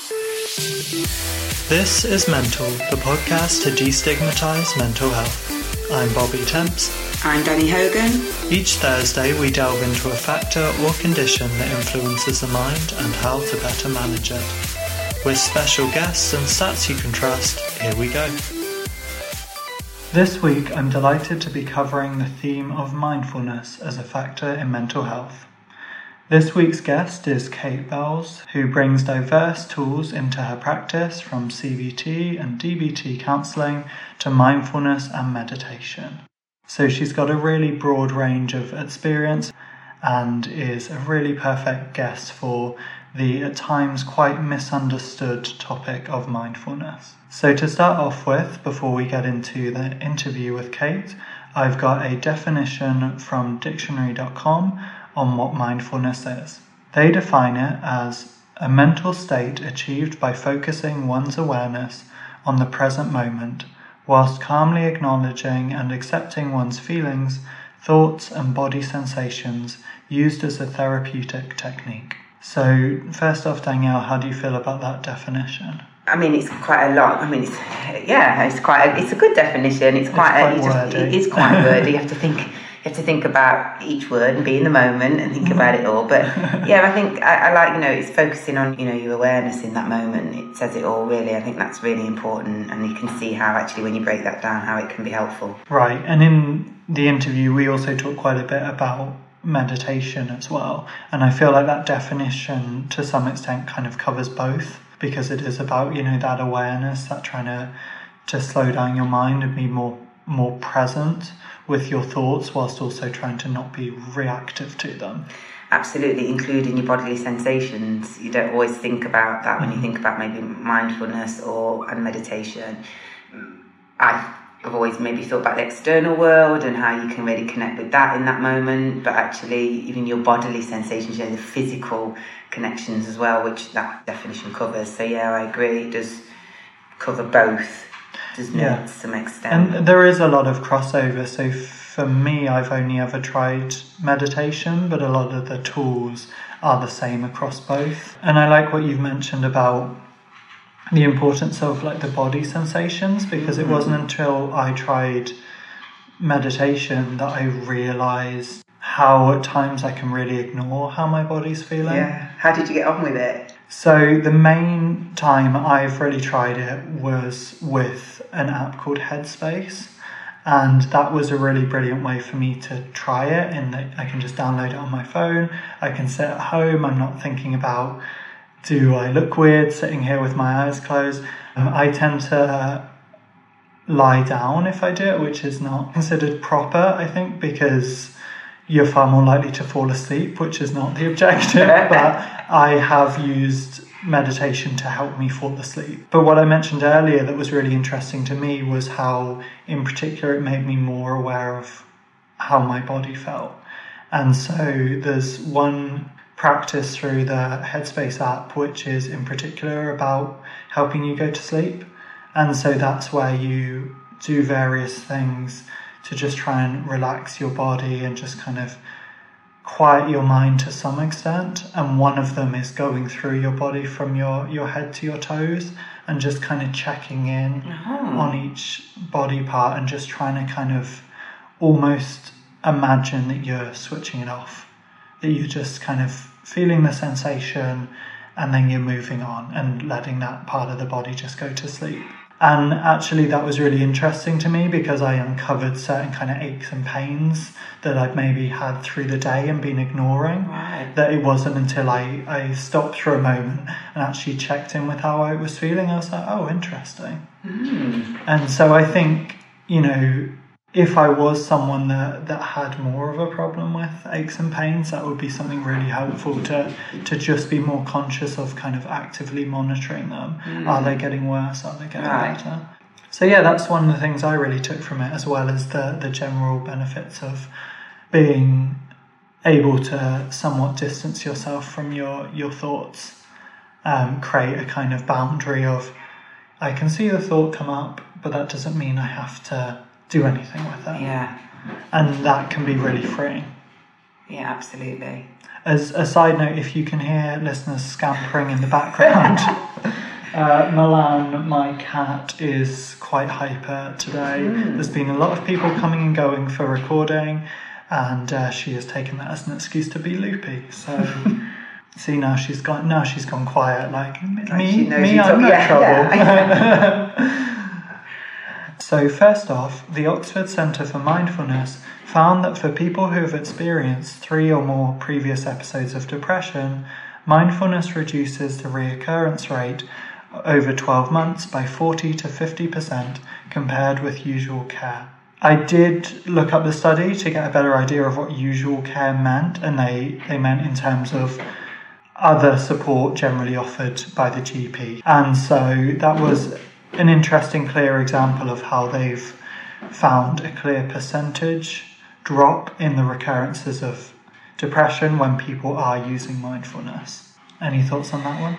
This is Mental, the podcast to destigmatise mental health. I'm Bobby Temps. I'm Danny Hogan. Each Thursday we delve into a factor or condition that influences the mind and how to better manage it. With special guests and stats you can trust, here we go. This week I'm delighted to be covering the theme of mindfulness as a factor in mental health. This week's guest is Kate Bells, who brings diverse tools into her practice from CBT and DBT counselling to mindfulness and meditation. So she's got a really broad range of experience and is a really perfect guest for the at times quite misunderstood topic of mindfulness. So to start off with, before we get into the interview with Kate, I've got a definition from dictionary.com on what mindfulness is. They define it as a mental state achieved by focusing one's awareness on the present moment, whilst calmly acknowledging and accepting one's feelings, thoughts and body sensations used as a therapeutic technique. So first off, Danielle, how do you feel about that definition? I mean, it's quite a lot. I mean, it's a good definition. It's quite wordy. It is quite wordy. You have to think about each word and be in the moment and think about it all. But yeah, I think I like, it's focusing on, your awareness in that moment. It says it all, really. I think that's really important. And you can see how actually when you break that down, how it can be helpful. Right. And in the interview, we also talked quite a bit about meditation as well. And I feel like that definition to some extent kind of covers both, because it is about, that awareness, that trying to slow down your mind and be more present with your thoughts whilst also trying to not be reactive to them. Absolutely, including your bodily sensations. You don't always think about that when you think about maybe mindfulness and meditation. I've always maybe thought about the external world and how you can really connect with that in that moment, but actually even your bodily sensations, the physical connections as well, which that definition covers. So yeah, I agree, it does cover both, doesn't it, to some extent. And there is a lot of crossover. So for me, I've only ever tried meditation, but a lot of the tools are the same across both. And I like what you've mentioned about the importance of the body sensations, because it wasn't until I tried meditation that I realised how at times I can really ignore how my body's feeling. Yeah. How did you get on with it? So the main time I've really tried it was with an app called Headspace, and that was a really brilliant way for me to try it, in that I can just download it on my phone. I can sit at home. I'm not thinking about, do I look weird sitting here with my eyes closed? I tend to lie down if I do it, which is not considered proper, I think, because you're far more likely to fall asleep, which is not the objective. But I have used meditation to help me fall asleep. But what I mentioned earlier that was really interesting to me was how, in particular, it made me more aware of how my body felt. And so there's one practice through the Headspace app which is in particular about helping you go to sleep, and so that's where you do various things to just try and relax your body and just kind of quiet your mind to some extent. And one of them is going through your body from your head to your toes and just kind of checking in on each body part and just trying to kind of almost imagine that you're switching it off, that you're just kind of feeling the sensation and then you're moving on and letting that part of the body just go to sleep. And actually that was really interesting to me, because I uncovered certain kind of aches and pains that I'd maybe had through the day and been ignoring. Right. That it wasn't until I stopped for a moment and actually checked in with how I was feeling, I was like, oh, interesting. And so I think, if I was someone that had more of a problem with aches and pains, that would be something really helpful to just be more conscious of, kind of actively monitoring them. Are they getting worse? Are they getting better? So yeah, that's one of the things I really took from it, as well as the general benefits of being able to somewhat distance yourself from your thoughts, create a kind of boundary of, I can see the thought come up, but that doesn't mean I have to do anything with it. Yeah. And that can be really freeing. Yeah, absolutely. As a side note, if you can hear listeners scampering in the background, Milan, my cat, is quite hyper today. There's been a lot of people coming and going for recording, and she has taken that as an excuse to be loopy. So, see, now she's gone quiet. Like me, I'm no trouble. Yeah. So first off, the Oxford Centre for Mindfulness found that for people who have experienced 3 or more previous episodes of depression, mindfulness reduces the reoccurrence rate over 12 months by 40 to 50% compared with usual care. I did look up the study to get a better idea of what usual care meant, and they meant in terms of other support generally offered by the GP. And so that was an interesting, clear example of how they've found a clear percentage drop in the recurrences of depression when people are using mindfulness. Any thoughts on that one?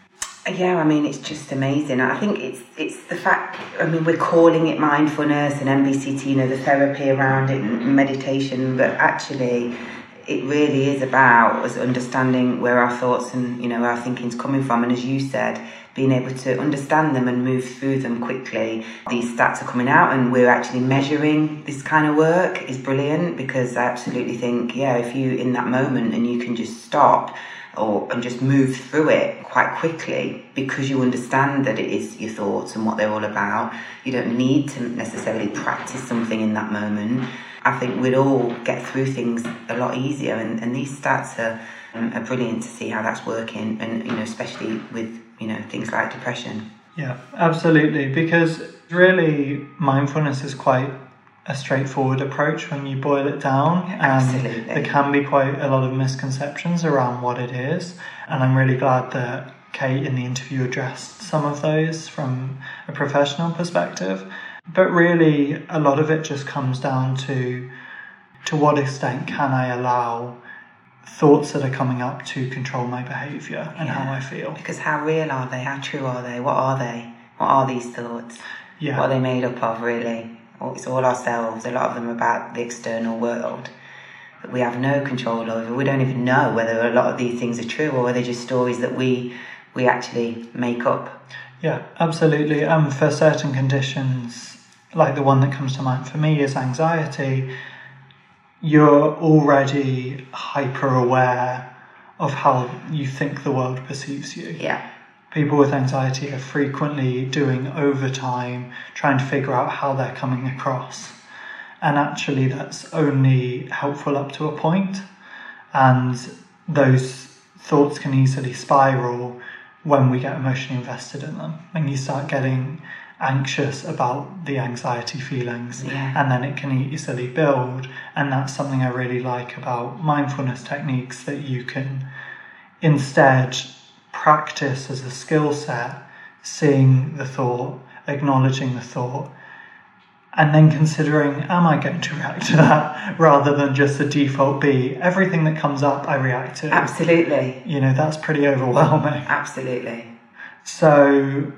Yeah, I mean, it's just amazing. I think it's the fact, I mean, we're calling it mindfulness and MBCT, the therapy around it and meditation, but actually it really is about us understanding where our thoughts and, our thinking's coming from. And as you said, being able to understand them and move through them quickly. These stats are coming out and we're actually measuring this kind of work is brilliant, because I absolutely think, if you in that moment and you can just stop and just move through it quite quickly because you understand that it is your thoughts and what they're all about. You don't need to necessarily practice something in that moment. I think we'd all get through things a lot easier, and these stats are brilliant to see how that's working, and especially with things like depression. Yeah, absolutely, because really mindfulness is quite a straightforward approach when you boil it down. Absolutely. There can be quite a lot of misconceptions around what it is, and I'm really glad that Kate in the interview addressed some of those from a professional perspective. But really, a lot of it just comes down to what extent can I allow thoughts that are coming up to control my behaviour and how I feel. Because how real are they? How true are they? What are they? What are these thoughts? Yeah. What are they made up of, really? It's all ourselves. A lot of them are about the external world that we have no control over. We don't even know whether a lot of these things are true or whether they're just stories that we actually make up. Yeah, absolutely. For certain conditions, like the one that comes to mind for me is anxiety, you're already hyper aware of how you think the world perceives you. Yeah. People with anxiety are frequently doing overtime, trying to figure out how they're coming across. And actually that's only helpful up to a point. And those thoughts can easily spiral when we get emotionally invested in them. And you start getting anxious about the anxiety feelings, and then it can easily build. And that's something I really like about mindfulness techniques, that you can instead practice as a skill set, seeing the thought, acknowledging the thought, and then considering, am I going to react to that, rather than just the default be everything that comes up I react to. Absolutely. That's pretty overwhelming. Absolutely. So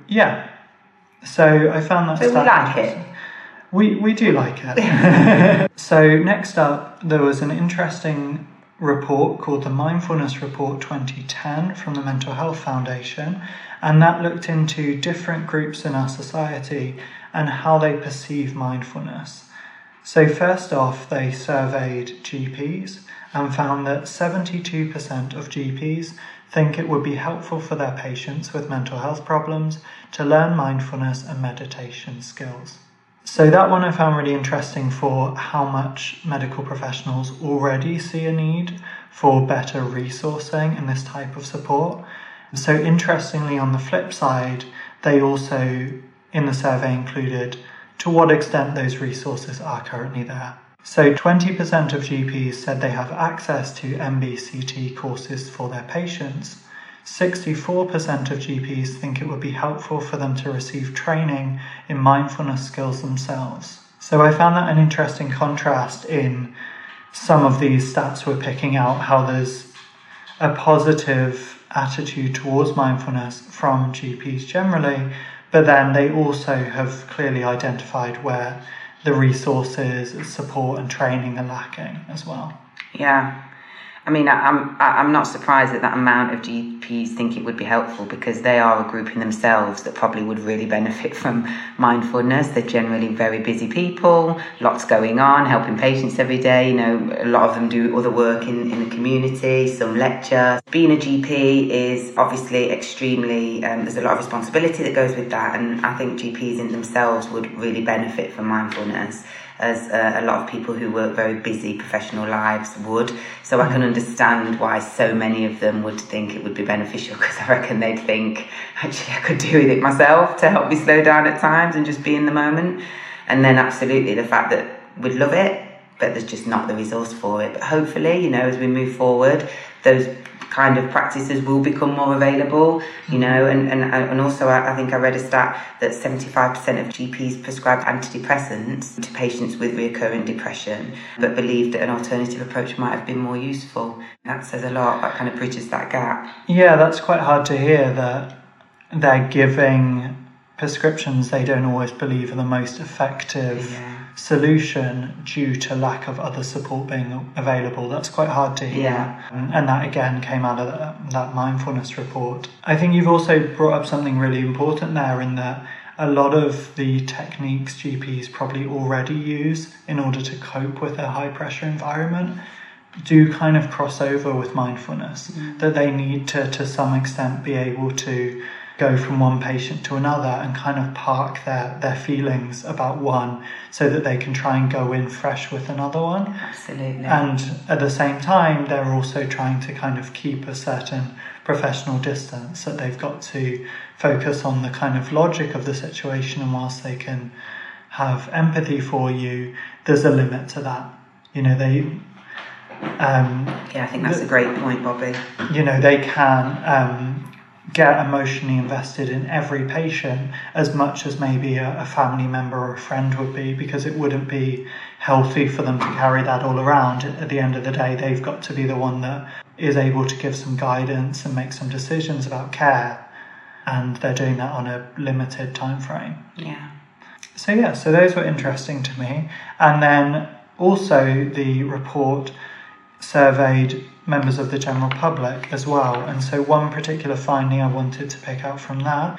So I found that so we like it. We do like it. So next up, there was an interesting report called the Mindfulness Report 2010 from the Mental Health Foundation, and that looked into different groups in our society and how they perceive mindfulness. So first off, they surveyed GPs and found that 72% of GPs think it would be helpful for their patients with mental health problems to learn mindfulness and meditation skills. So that one I found really interesting for how much medical professionals already see a need for better resourcing in this type of support. So interestingly, on the flip side, they also in the survey included to what extent those resources are currently there. So 20% of GPs said they have access to MBCT courses for their patients. 64% of GPs think it would be helpful for them to receive training in mindfulness skills themselves. So I found that an interesting contrast in some of these stats we're picking out, how there's a positive attitude towards mindfulness from GPs generally, but then they also have clearly identified where the resources, support and training are lacking as well. Yeah, I mean, I'm not surprised that amount of GPs think it would be helpful, because they are a group in themselves that probably would really benefit from mindfulness. They're generally very busy people, lots going on, helping patients every day. You know, a lot of them do other work in the community, some lecture. Being a GP is obviously extremely, there's a lot of responsibility that goes with that, and I think GPs in themselves would really benefit from mindfulness, as a lot of people who work very busy professional lives would. So I can understand why so many of them would think it would be beneficial, because I reckon they'd think, actually, I could do with it myself to help me slow down at times and just be in the moment. And then absolutely the fact that we'd love it, but there's just not the resource for it. But hopefully, you know, as we move forward, those kind of practices will become more available, you know, and also I think I read a stat that 75% of GPs prescribe antidepressants to patients with recurrent depression, but believe that an alternative approach might have been more useful. That says a lot, that kind of bridges that gap. Yeah, that's quite hard to hear, that they're giving prescriptions they don't always believe are the most effective solution due to lack of other support being available. That's quite hard to hear. And that again came out of that mindfulness report. I think you've also brought up something really important there, in that a lot of the techniques GPs probably already use in order to cope with a high pressure environment do kind of cross over with mindfulness, that they need to some extent be able to go from one patient to another and kind of park their feelings about one, so that they can try and go in fresh with another one. Absolutely. And at the same time, they're also trying to kind of keep a certain professional distance, that they've got to focus on the kind of logic of the situation, and whilst they can have empathy for you, there's a limit to that. You know, I think that's a great point, Bobby. You know, they can get emotionally invested in every patient as much as maybe a family member or a friend would be, because it wouldn't be healthy for them to carry that all around. At the end of the day, they've got to be the one that is able to give some guidance and make some decisions about care, and they're doing that on a limited time frame. So those were interesting to me. And then also the report surveyed members of the general public as well, and so one particular finding I wanted to pick out from that: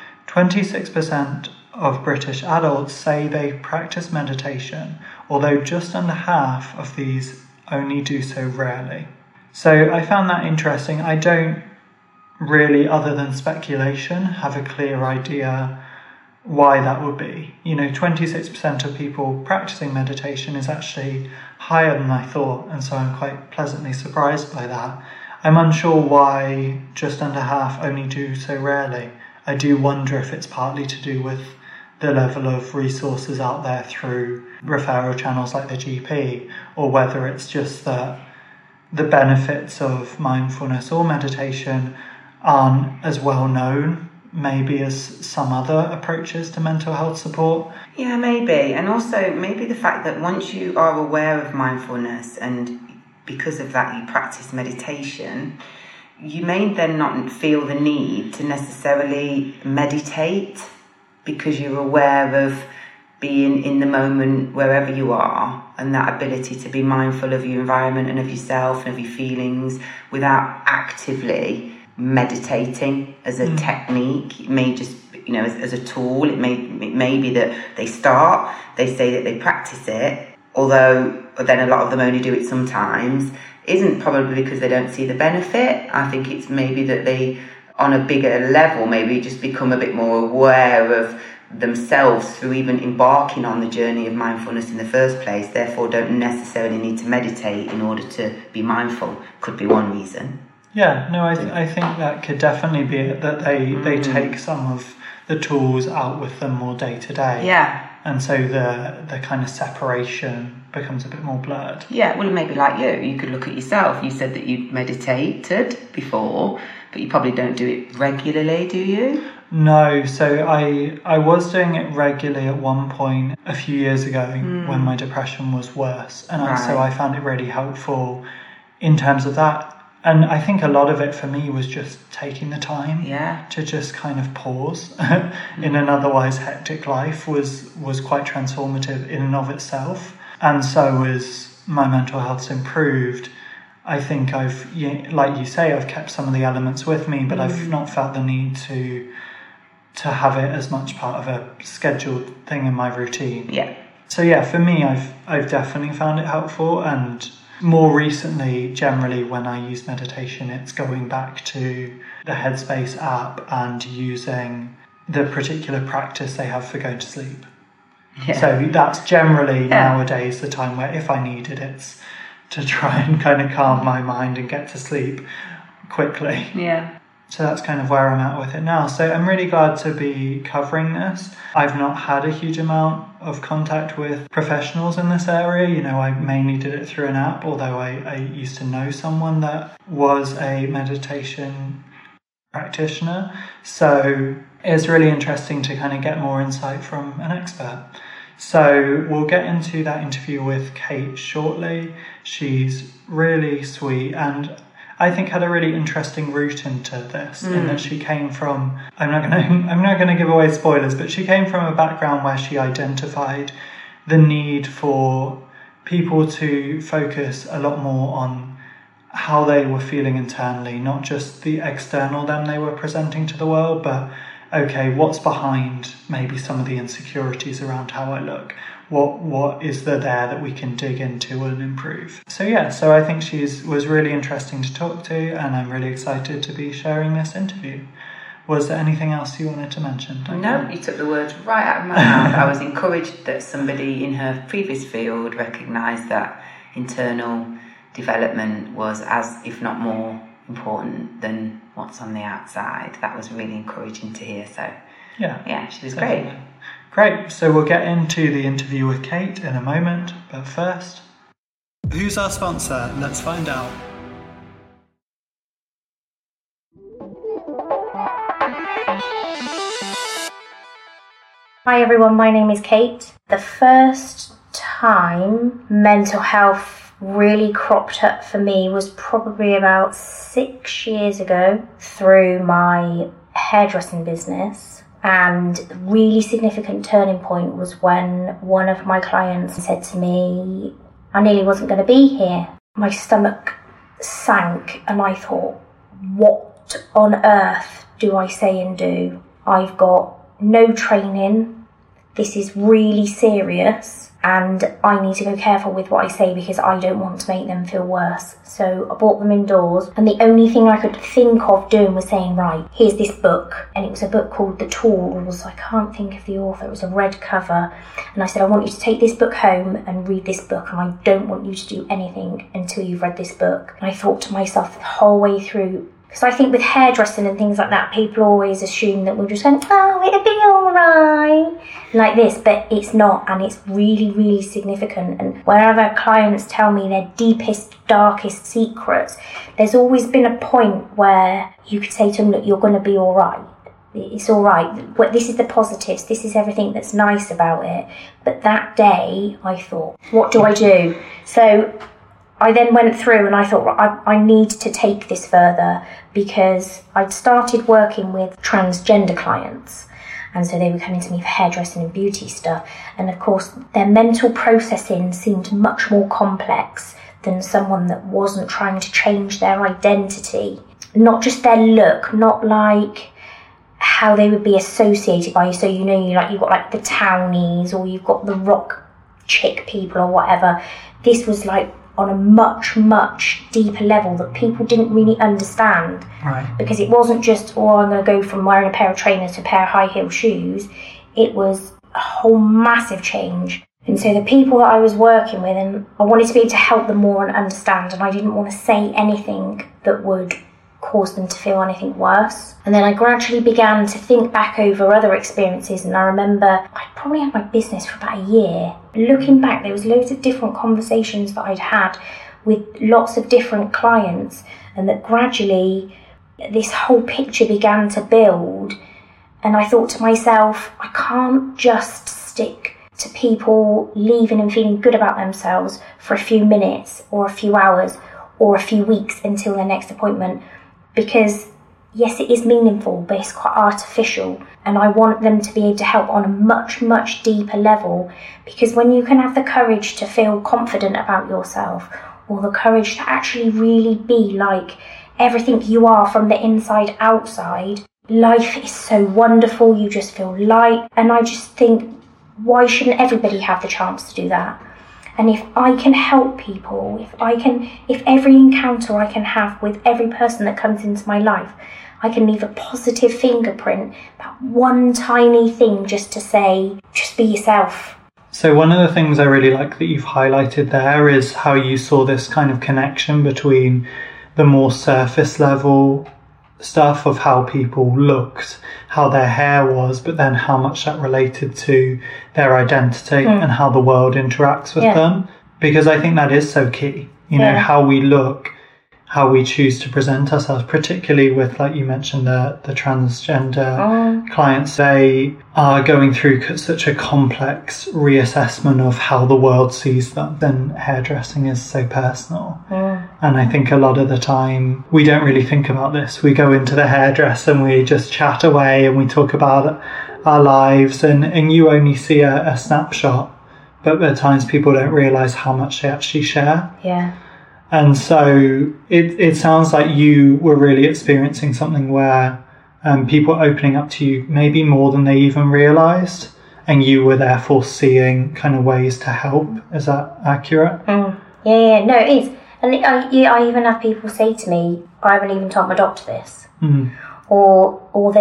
26% of British adults say they practice meditation, although just under half of these only do so rarely. So I found that interesting. I don't really, other than speculation, have a clear idea why that would be. You know, 26% of people practicing meditation is actually higher than I thought, and so I'm quite pleasantly surprised by that. I'm unsure why just under half only do so rarely. I do wonder if it's partly to do with the level of resources out there through referral channels like the GP, or whether it's just that the benefits of mindfulness or meditation aren't as well known maybe as some other approaches to mental health support. Yeah, maybe. And also maybe the fact that once you are aware of mindfulness, and because of that you practice meditation, you may then not feel the need to necessarily meditate, because you're aware of being in the moment wherever you are, and that ability to be mindful of your environment and of yourself and of your feelings without actively meditating as a technique. It may just, you know, as a tool. It may be that they say that they practice it, although then a lot of them only do it sometimes. Isn't probably because they don't see the benefit. I think it's maybe that they, on a bigger level, maybe just become a bit more aware of themselves through even embarking on the journey of mindfulness in the first place, therefore don't necessarily need to meditate in order to be mindful. Could be one reason. Yeah, no, I think that could definitely be it, that they take some of the tools out with them more day to day. Yeah. And so the kind of separation becomes a bit more blurred. Yeah, well, maybe like you could look at yourself. You said that you meditated before, but you probably don't do it regularly, do you? No, so I was doing it regularly at one point a few years ago when my depression was worse. And so I found it really helpful in terms of that. And I think a lot of it for me was just taking the time to just kind of pause in an otherwise hectic life was quite transformative in and of itself. And so as my mental health's improved, I think I've, like you say, I've kept some of the elements with me, but I've not felt the need to have it as much part of a scheduled thing in my routine. Yeah. So yeah, for me, I've definitely found it helpful, and more recently, generally when I use meditation, it's going back to the Headspace app and using the particular practice they have for going to sleep. Yeah. So that's generally nowadays the time where if I need it, it's to try and kind of calm my mind and get to sleep quickly. Yeah. So that's kind of where I'm at with it now. So I'm really glad to be covering this. I've not had a huge amount of contact with professionals in this area. I mainly did it through an app, although I used to know someone that was a meditation practitioner. So it's really interesting to kind of get more insight from an expert. So we'll get into that interview with Kate shortly. She's really sweet and I think had a really interesting route into this in that she came from, I'm not going to give away spoilers, but she came from a background where she identified the need for people to focus a lot more on how they were feeling internally, not just the external them they were presenting to the world, but okay, what's behind maybe some of the insecurities around how I look? What is there that we can dig into and improve? So I think was really interesting to talk to, and I'm really excited to be sharing this interview. Was there anything else you wanted to mention? No, you took the words right out of my mouth. I was encouraged that somebody in her previous field recognised that internal development was as, if not more, important than what's on the outside. That was really encouraging to hear. So yeah, she was definitely great. Great, so we'll get into the interview with Kate in a moment, but first, who's our sponsor? Let's find out. Hi everyone, my name is Kate. The first time mental health really cropped up for me was probably about 6 years ago through my hairdressing business. And a really significant turning point was when one of my clients said to me, I nearly wasn't going to be here. My stomach sank and I thought, what on earth do I say and do? I've got no training. This is really serious and I need to go careful with what I say because I don't want to make them feel worse. So I brought them indoors and the only thing I could think of doing was saying, right, here's this book. And it was a book called The Tools. I can't think of the author. It was a red cover. And I said, I want you to take this book home and read this book and I don't want you to do anything until you've read this book. And I thought to myself the whole way through, because I think with hairdressing and things like that, people always assume that we're just going, oh, it'll be all right, like this, but it's not, and it's really, really significant. And whenever clients tell me their deepest, darkest secrets, there's always been a point where you could say to them, look, you're going to be all right. It's all right. This is the positives. This is everything that's nice about it. But that day, I thought, what do I do? So I then went through and I thought, I need to take this further because I'd started working with transgender clients. And so they were coming to me for hairdressing and beauty stuff. And of course, their mental processing seemed much more complex than someone that wasn't trying to change their identity. Not just their look, not like how they would be associated by you. So, you've got like the townies or you've got the rock chick people or whatever. This was like on a much, much deeper level that people didn't really understand. Right. Because it wasn't just, I'm going to go from wearing a pair of trainers to a pair of high heel shoes. It was a whole massive change. And so the people that I was working with, and I wanted to be able to help them more and understand, and I didn't want to say anything that would cause them to feel anything worse. And then I gradually began to think back over other experiences, and I remember I probably had my business for about a year. Looking back, there was loads of different conversations that I'd had with lots of different clients, and that gradually this whole picture began to build. And I thought to myself, I can't just stick to people leaving and feeling good about themselves for a few minutes or a few hours or a few weeks until their next appointment. Because yes, it is meaningful, but it's quite artificial. And I want them to be able to help on a much, much deeper level. Because when you can have the courage to feel confident about yourself, or the courage to actually really be like everything you are from the inside outside. Life is so wonderful, you just feel light. And I just think, why shouldn't everybody have the chance to do that? And if I can help people, if every encounter I can have with every person that comes into my life, I can leave a positive fingerprint, that one tiny thing just to say, just be yourself. So one of the things I really like that you've highlighted there is how you saw this kind of connection between the more surface level stuff of how people looked, how their hair was, but then how much that related to their identity and how the world interacts with them. Because I think that is so key, you know, how we look, how we choose to present ourselves, particularly with, like you mentioned, the transgender clients. They are going through such a complex reassessment of how the world sees them. Then hairdressing is so personal. And I think a lot of the time we don't really think about this. We go into the hairdresser and we just chat away and we talk about our lives, and you only see a snapshot, but at times people don't realise how much they actually share. Yeah. And so it sounds like you were really experiencing something where people are opening up to you maybe more than they even realised, and you were therefore seeing kind of ways to help. Is that accurate? Yeah, no, it is. And I even have people say to me, I haven't even told my doctor this. Or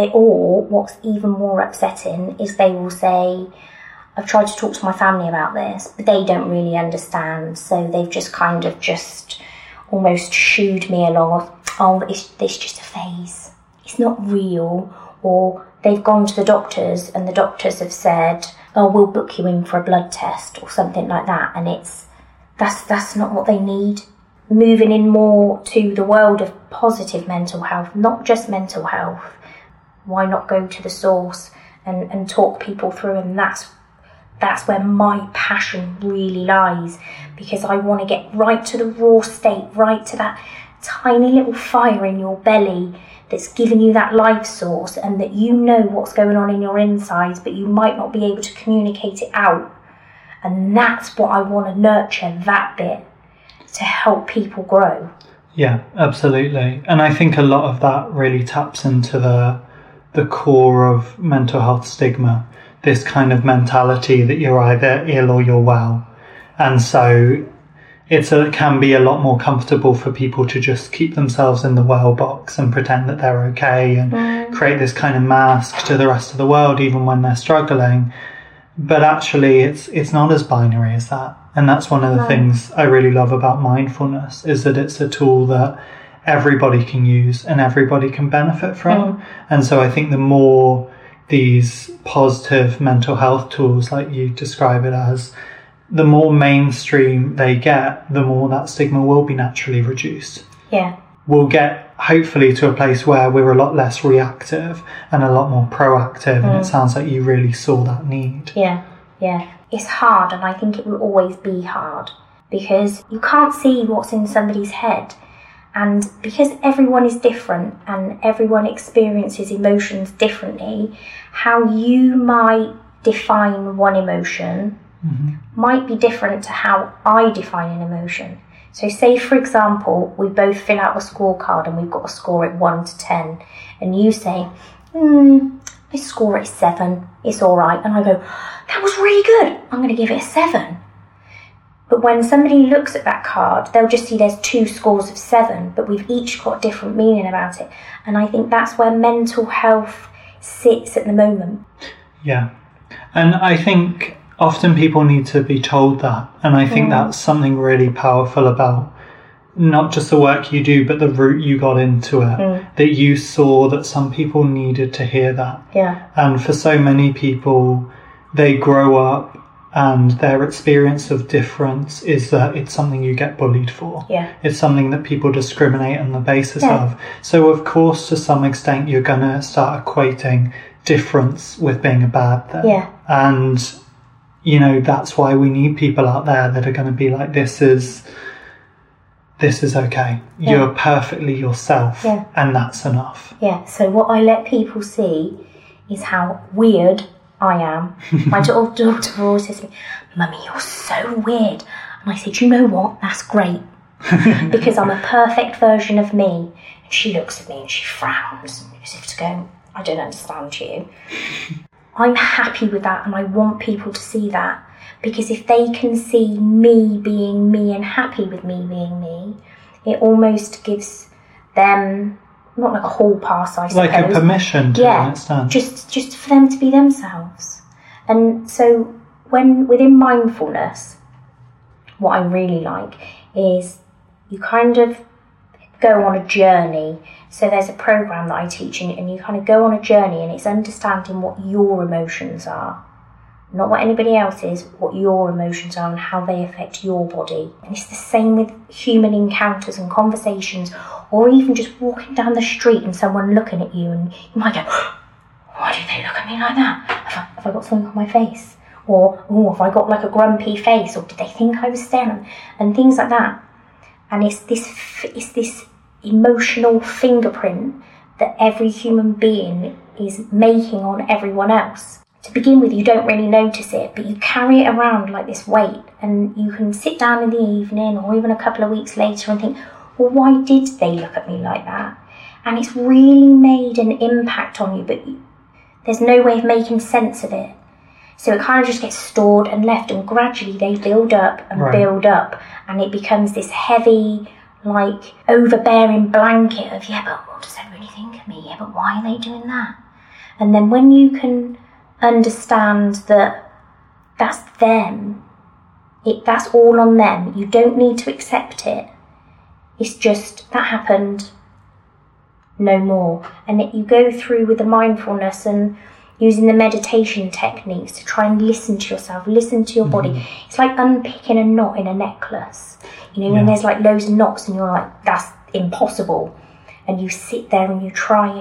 what's even more upsetting is they will say, I've tried to talk to my family about this, but they don't really understand. So they've just kind of just almost shooed me along of, oh, it's just a phase. It's not real. Or they've gone to the doctors and the doctors have said, oh, we'll book you in for a blood test or something like that. And that's not what they need. Moving in more to the world of positive mental health, not just mental health. Why not go to the source and talk people through? And that's where my passion really lies, because I want to get right to the raw state, right to that tiny little fire in your belly that's giving you that life source, and that you know what's going on in your insides, but you might not be able to communicate it out. And that's what I want to nurture, that bit, to help people grow. Yeah, absolutely. And I think a lot of that really taps into the core of mental health stigma, this kind of mentality that you're either ill or you're well. And so it can be a lot more comfortable for people to just keep themselves in the well box and pretend that they're okay and create this kind of mask to the rest of the world even when they're struggling. But actually it's not as binary as that. And that's one of the things I really love about mindfulness, is that it's a tool that everybody can use and everybody can benefit from. And so I think the more these positive mental health tools, like you describe it as, the more mainstream they get, the more that stigma will be naturally reduced. Yeah. We'll get hopefully to a place where we're a lot less reactive and a lot more proactive. And it sounds like you really saw that need. Yeah. It's hard, and I think it will always be hard, because you can't see what's in somebody's head. And because everyone is different and everyone experiences emotions differently, how you might define one emotion might be different to how I define an emotion. So say, for example, we both fill out a scorecard and we've got a score at 1 to 10, and you say, I score it 7, it's all right. And I go, that was really good, I'm going to give it a 7. But when somebody looks at that card, they'll just see there's 2 scores of 7, but we've each got different meaning about it. And I think that's where mental health sits at the moment. Yeah. And I think often people need to be told that. And I think that's something really powerful about not just the work you do, but the route you got into it, that you saw that some people needed to hear that. Yeah. And for so many people, they grow up and their experience of difference is that it's something you get bullied for. Yeah. It's something that people discriminate on the basis of. So of course, to some extent, you're going to start equating difference with being a bad thing. Yeah. And, you know, that's why we need people out there that are going to be like, this is okay. Yeah. You're perfectly yourself. Yeah. And that's enough. Yeah. So what I let people see is how weird I am. My daughter always says to me, Mummy, you're so weird. And I said, you know what? That's great. because I'm a perfect version of me. And she looks at me and she frowns as if to go, I don't understand you. I'm happy with that, and I want people to see that, because if they can see me being me and happy with me being me, it almost gives them, not like a hall pass, I suppose. Like a permission to understand. Just for them to be themselves. And so within mindfulness, what I really like is you kind of go on a journey. So there's a program that I teach, and you kind of go on a journey, and it's understanding what your emotions are. Not what anybody else is, what your emotions are and how they affect your body. And it's the same with human encounters and conversations, or even just walking down the street and someone looking at you, and you might go, why do they look at me like that? Have I got something on my face? Or, oh, have I got like a grumpy face? Or did they think I was staring? And things like that. And it's this emotional fingerprint that every human being is making on everyone else. To begin with, you don't really notice it, but you carry it around like this weight, and you can sit down in the evening or even a couple of weeks later and think, well, why did they look at me like that? And it's really made an impact on you, but there's no way of making sense of it. So it kind of just gets stored and left, and gradually they build up and build up, and it becomes this heavy, like, overbearing blanket of, yeah, but what does everybody think of me? Yeah, but why are they doing that? And then when you can understand that that's them, that's all on them, you don't need to accept it. It's just, that happened, no more. And you go through with the mindfulness and using the meditation techniques to try and listen to yourself, listen to your body. It's like unpicking a knot in a necklace. You know, when there's like loads of knots and you're like, that's impossible. And you sit there and you try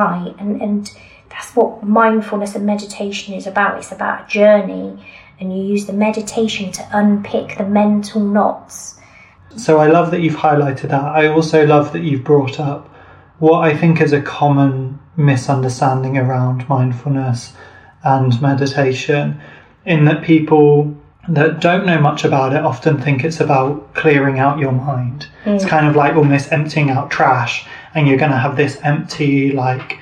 and that's what mindfulness and meditation is about. It's about a journey, and you use the meditation to unpick the mental knots. So I love that you've highlighted that. I also love that you've brought up what I think is a common misunderstanding around mindfulness and meditation, in that people that don't know much about it often think it's about clearing out your mind. It's kind of like almost emptying out trash, and you're going to have this empty, like,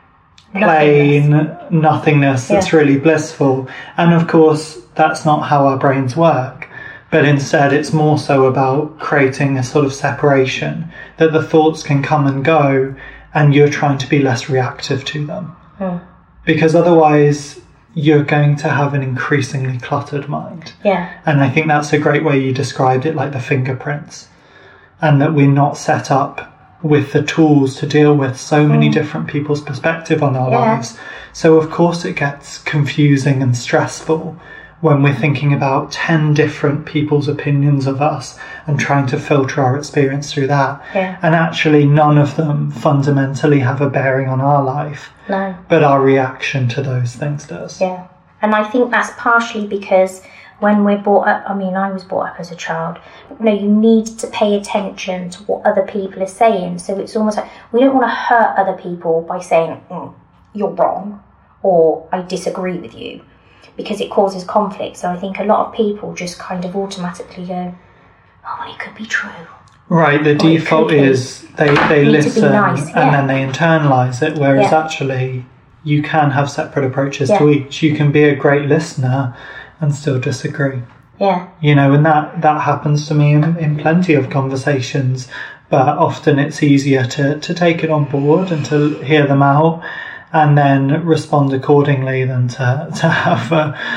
plain nothingness that's really blissful. And of course, that's not how our brains work. But instead, it's more so about creating a sort of separation, that the thoughts can come and go, and you're trying to be less reactive to them. Because otherwise, you're going to have an increasingly cluttered mind. And I think that's a great way you described it, like the fingerprints, and that we're not set up with the tools to deal with so many different people's perspective on our lives. So of course it gets confusing and stressful when we're thinking about 10 different people's opinions of us and trying to filter our experience through that. And actually none of them fundamentally have a bearing on our life. But our reaction to those things does. And I think that's partially because when we're brought up, I mean, I was brought up as a child, you need to pay attention to what other people are saying. So it's almost like we don't want to hurt other people by saying, you're wrong, or I disagree with you, because it causes conflict. So I think a lot of people just kind of automatically go, oh, well, it could be true. Right, the default is they listen and then they internalise it, whereas actually you can have separate approaches to each. You can be a great listener and still disagree. You know, and that happens to me in plenty of conversations, but often it's easier to take it on board and to hear them out and then respond accordingly than to have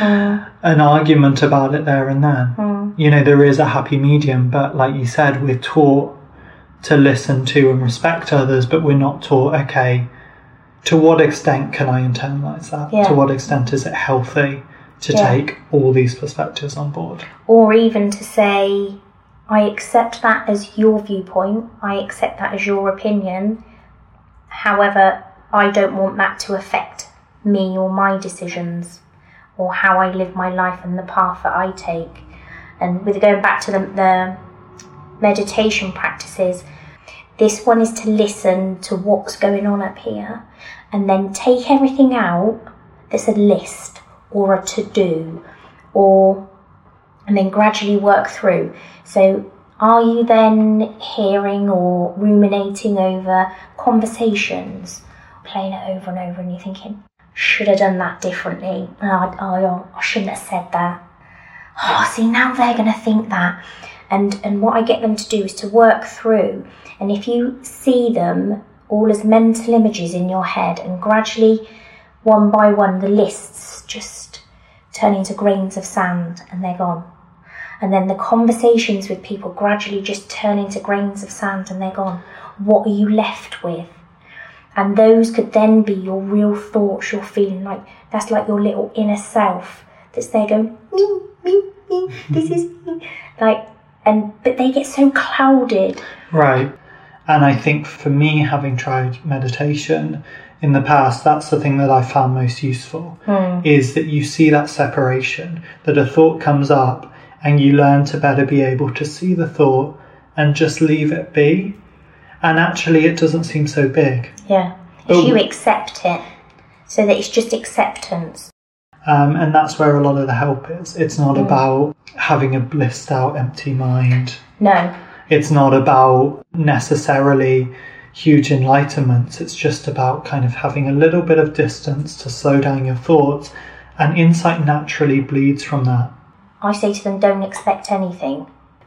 an argument about it there and then. You know, there is a happy medium, but like you said, we're taught to listen to and respect others, but we're not taught, okay, to what extent can I internalise that? To what extent is it healthy to take all these perspectives on board? Or even to say, I accept that as your viewpoint, I accept that as your opinion, however, I don't want that to affect me or my decisions or how I live my life and the path that I take. And with going back to the meditation practices, this one is to listen to what's going on up here and then take everything out that's a list or a to-do, and then gradually work through. So are you then hearing or ruminating over conversations, playing it over and over, and you're thinking, should have done that differently. I shouldn't have said that. Oh, see, now they're going to think that. And what I get them to do is to work through, and if you see them all as mental images in your head, and gradually, one by one, the lists just turn into grains of sand and they're gone. And then the conversations with people gradually just turn into grains of sand and they're gone. What are you left with? And those could then be your real thoughts, you're feeling like, that's like your little inner self that's there going, me, this is me. But they get so clouded. Right. And I think for me, having tried meditation in the past, that's the thing that I found most useful, is that you see that separation, that a thought comes up and you learn to better be able to see the thought and just leave it be. And actually it doesn't seem so big. Yeah. If you accept it, so that it's just acceptance. And that's where a lot of the help is. It's not about having a blissed out empty mind. No. It's not about necessarily huge enlightenments. It's just about kind of having a little bit of distance to slow down your thoughts, and insight naturally bleeds from that. I say to them, don't expect anything.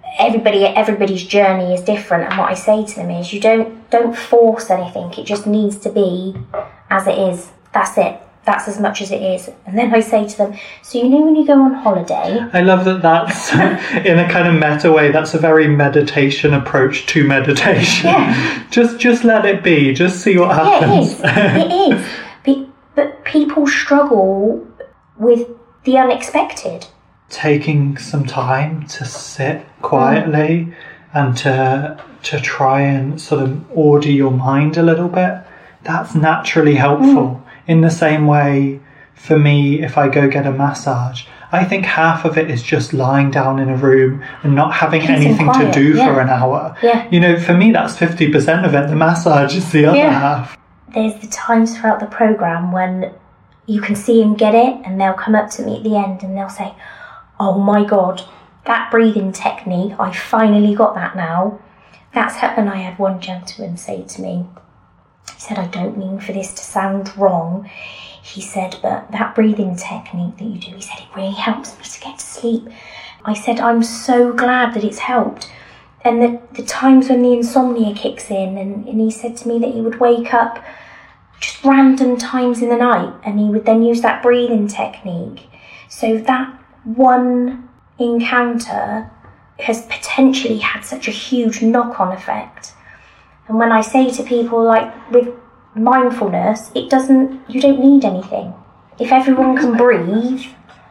Everybody's journey is different, and what I say to them is, you don't force anything. It just needs to be as it is. That's it. That's as much as it is. And then I say to them, so you know when you go on holiday... I love that that's, in a kind of meta way, that's a very meditation approach to meditation. Yeah. Just let it be. Just see what happens. Yeah, it is. But people struggle with the unexpected. Taking some time to sit quietly and to try and sort of order your mind a little bit, that's naturally helpful. In the same way, for me, if I go get a massage, I think half of it is just lying down in a room and not having anything to do for an hour. Yeah. You know, for me, that's 50% of it. The massage is the other half. There's the times throughout the programme when you can see them get it, and they'll come up to me at the end and they'll say, oh my God, that breathing technique, I finally got that now. That's happened. I had one gentleman say to me, he said, I don't mean for this to sound wrong. He said, but that breathing technique that you do, he said, it really helps me to get to sleep. I said, I'm so glad that it's helped. And the times when the insomnia kicks in, and he said to me that he would wake up just random times in the night, and he would then use that breathing technique. So that one encounter has potentially had such a huge knock-on effect. And when I say to people, like with mindfulness, you don't need anything. If everyone can breathe,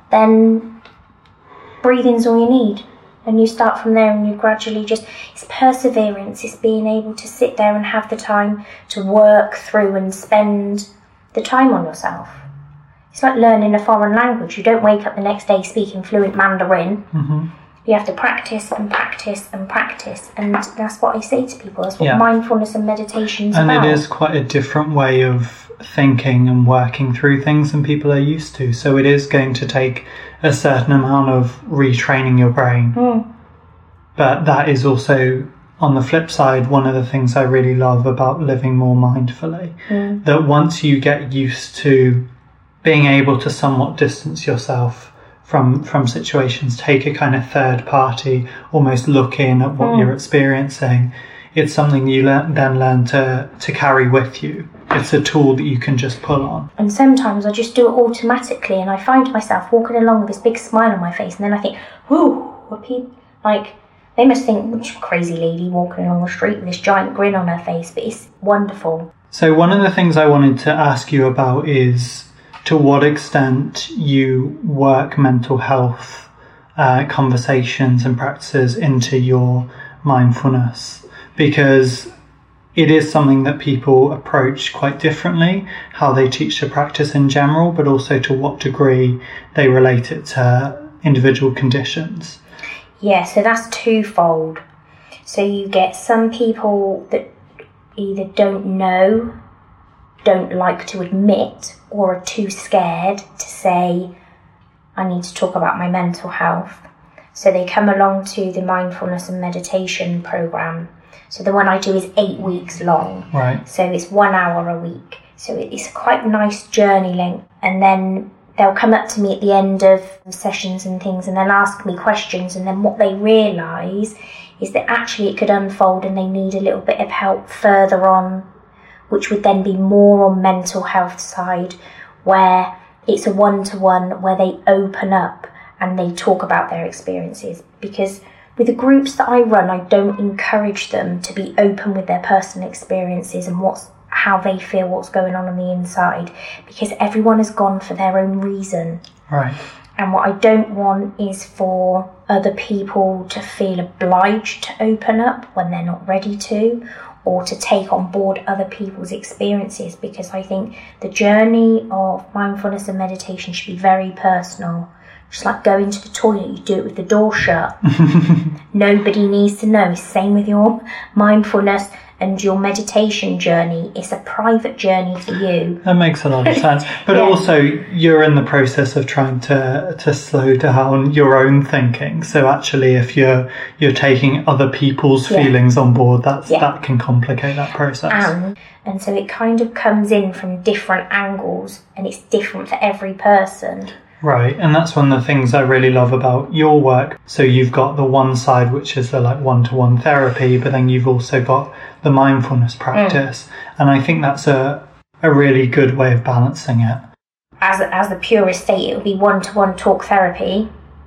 then breathing's all you need. And you start from there, and you gradually it's perseverance, it's being able to sit there and have the time to work through and spend the time on yourself. It's like learning a foreign language. You don't wake up the next day speaking fluent Mandarin. Mm-hmm. You have to practice and practice and practice, and that's what I say to people. That's what mindfulness and meditation's about. And it is quite a different way of thinking and working through things than people are used to. So it is going to take a certain amount of retraining your brain. But that is also, on the flip side, one of the things I really love about living more mindfully. That once you get used to being able to somewhat distance yourself from situations, take a kind of third party, almost look in at what you're experiencing, it's something you then learn to carry with you. It's a tool that you can just pull on. And sometimes I just do it automatically, and I find myself walking along with this big smile on my face, and then I think, whoo, they must think, which crazy lady walking along the street with this giant grin on her face, but it's wonderful. So one of the things I wanted to ask you about is to what extent you work mental health conversations and practices into your mindfulness, because it is something that people approach quite differently, how they teach the practice in general, but also to what degree they relate it to individual conditions. Yeah, so that's twofold. So you get some people that either don't know, don't like to admit, or are too scared to say, I need to talk about my mental health. So they come along to the mindfulness and meditation program. So the one I do is 8 weeks long. Right. So it's 1 hour a week. So it's quite a nice journey length. And then they'll come up to me at the end of sessions and things, and they'll ask me questions. And then what they realise is that actually it could unfold and they need a little bit of help further on, which would then be more on mental health side, where it's a one-to-one, where they open up and they talk about their experiences. Because with the groups that I run, I don't encourage them to be open with their personal experiences and how they feel, what's going on the inside, because everyone has gone for their own reason. Right. And what I don't want is for other people to feel obliged to open up when they're not ready to, or to take on board other people's experiences, because I think the journey of mindfulness and meditation should be very personal. Just like going to the toilet, you do it with the door shut. Nobody needs to know. Same with your mindfulness and your meditation journey. It's a private journey for you. That makes a lot of sense. But also, you're in the process of trying to slow down your own thinking. So actually, if you're taking other people's feelings on board, that can complicate that process. And so it kind of comes in from different angles, and it's different for every person. Right, and that's one of the things I really love about your work. So you've got the one side, which is the like one-to-one therapy, but then you've also got the mindfulness practice. And I think that's a really good way of balancing it. As the purest state, it would be one-to-one talk therapy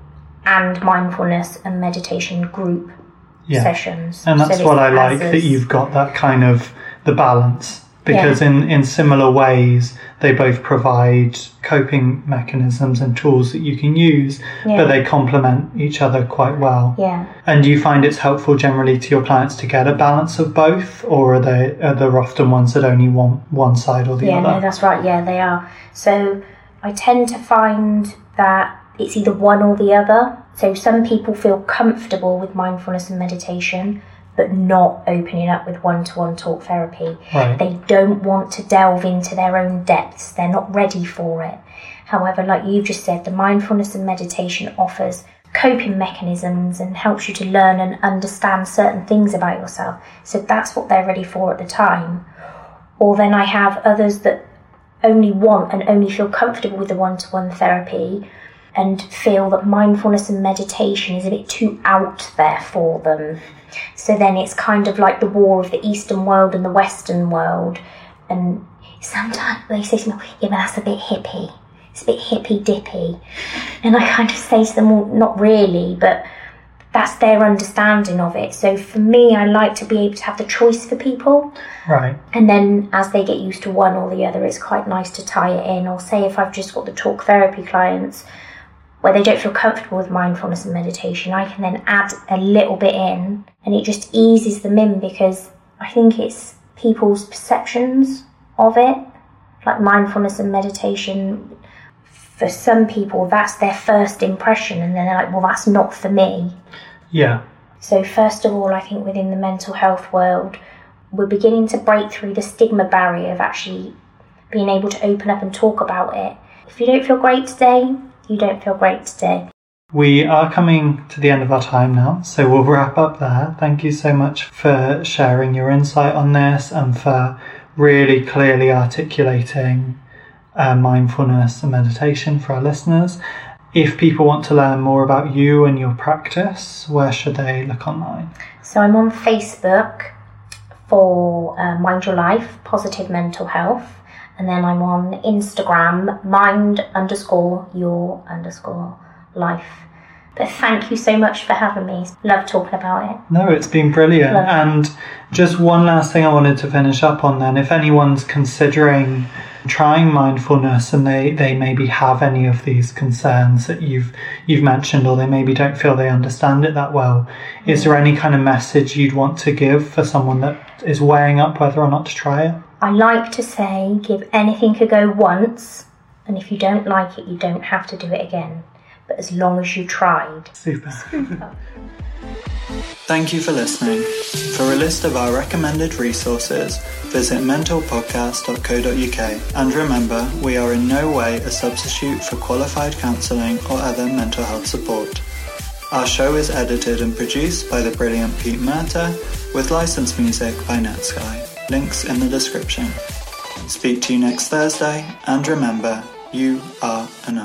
and mindfulness and meditation group sessions. And that's what I like, that you've got that kind of the balance. Because in similar ways, they both provide coping mechanisms and tools that you can use, but they complement each other quite well. Yeah. And do you find it's helpful generally to your clients to get a balance of both, or are there often ones that only want one side or the other? Yeah, no, that's right. Yeah, they are. So I tend to find that it's either one or the other. So some people feel comfortable with mindfulness and meditation, but not opening up with one-to-one talk therapy. Right. They don't want to delve into their own depths. They're not ready for it. However, like you just said, the mindfulness and meditation offers coping mechanisms and helps you to learn and understand certain things about yourself. So that's what they're ready for at the time. Or then I have others that only want and only feel comfortable with the one-to-one therapy and feel that mindfulness and meditation is a bit too out there for them. So then it's kind of like the war of the Eastern world and the Western world. And sometimes they say to me, yeah, but that's a bit hippie. It's a bit hippy-dippy. And I kind of say to them, well, not really, but that's their understanding of it. So for me, I like to be able to have the choice for people. Right. And then as they get used to one or the other, it's quite nice to tie it in. Or say if I've just got the talk therapy clients where they don't feel comfortable with mindfulness and meditation, I can then add a little bit in, and it just eases them in, because I think it's people's perceptions of it. Like mindfulness and meditation, for some people, that's their first impression, and then they're like, well, that's not for me. Yeah. So first of all, I think within the mental health world, we're beginning to break through the stigma barrier of actually being able to open up and talk about it. If you don't feel great today, you don't feel great today. We are coming to the end of our time now, so we'll wrap up there. Thank you so much for sharing your insight on this and for really clearly articulating mindfulness and meditation for our listeners. If people want to learn more about you and your practice, where should they look online? So I'm on Facebook for Mind Your Life, Positive Mental Health. And then I'm on Instagram, mind_your_life. But thank you so much for having me. Love talking about it. No, it's been brilliant. And just one last thing I wanted to finish up on then. If anyone's considering trying mindfulness and they maybe have any of these concerns that you've mentioned, or they maybe don't feel they understand it that well, is there any kind of message you'd want to give for someone that is weighing up whether or not to try it? I like to say, give anything a go once, and if you don't like it, you don't have to do it again. But as long as you tried. Super. Thank you for listening. For a list of our recommended resources, visit mentalpodcast.co.uk. And remember, we are in no way a substitute for qualified counselling or other mental health support. Our show is edited and produced by the brilliant Pete Murta, with licensed music by Netsky. Links in the description. Speak to you next Thursday, and remember, you are enough.